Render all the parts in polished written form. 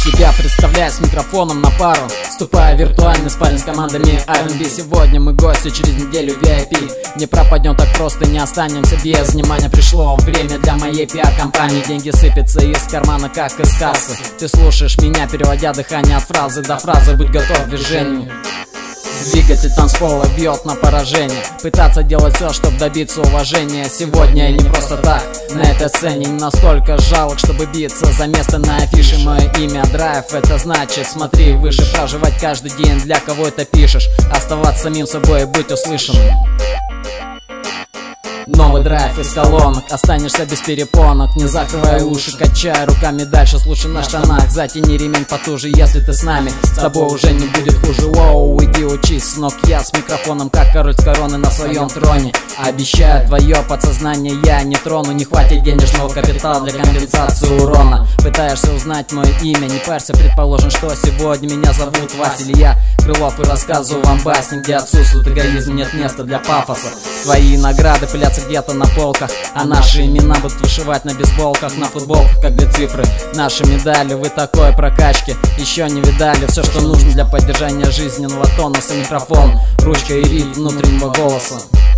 Себя представляя с микрофоном на пару, вступая в виртуальный спарринг с командами R&B. Сегодня мы гости, через неделю VIP. Не пропадем так просто, не останемся без внимания. Пришло время для моей пиар-компании. Деньги сыпятся из кармана, как из кассы. Ты слушаешь меня, переводя дыхание от фразы до фразы. Будь готов к движению. Двигатель танцпола бьет на поражение. Пытаться делать все, чтобы добиться уважения. Сегодня я не просто так на этой сцене, не настолько жалок, чтобы биться за место на афише. Мое имя Драйв, это значит смотри выше. Проживать каждый день, для кого это пишешь. Оставаться самим собой и быть услышанным. Новый драйв из колонок, останешься без перепонок. Не закрывай уши, качай руками дальше, слушай на штанах. Затяни ремень потуже, если ты с нами, с тобой уже не будет хуже. Воу, иди учись, ног я с микрофоном, как король с короны на своем троне. Обещаю, твое подсознание я не трону. Не хватит денежного капитала для компенсации урона. Пытаешься узнать мое имя, не парься, предположим, что сегодня меня зовут Василий. Я Крылов и рассказываю вам басни, где отсутствует эгоизм, нет места для пафоса. Твои награды пылятся где-то на полках, а наши имена будут вышивать на бейсболках, на футболках, как две цифры. Наши медали, вы такой прокачки еще не видали. Все, что нужно для поддержания жизненного тонуса. Микрофон, ручка и ритм внутреннего голоса.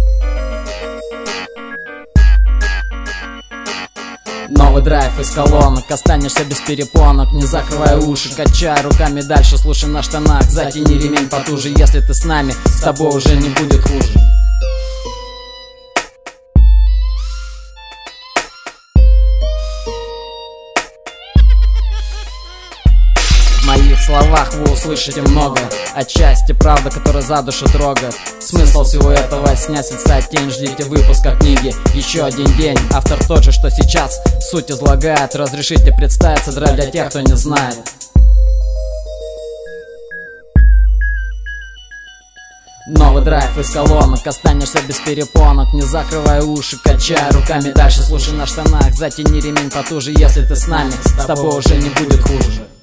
Новый драйв из колонок, останешься без перепонок. Не закрывай уши, качай руками дальше, слушай на штанах. Затяни ремень потуже, если ты с нами, с тобой уже не будет хуже. В моих словах вы услышите много, отчасти правда, которая за душу трогает. Смысл всего этого снять тень, ждите выпуска книги. Еще один день, автор тот же, что сейчас суть излагает. Разрешите представиться, драйв для тех, кто не знает. Новый драйв из колонок, останешься без перепонок. Не закрывай уши, качай руками дальше, слушай на штанах. Затяни ремень потуже, если ты с нами, с тобой уже не будет хуже.